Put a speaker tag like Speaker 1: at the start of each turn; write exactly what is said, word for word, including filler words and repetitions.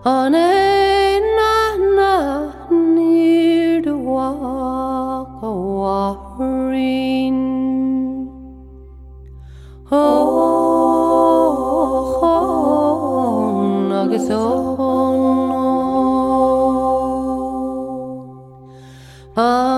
Speaker 1: on a na near the walk a warring. Oh, nuggets on.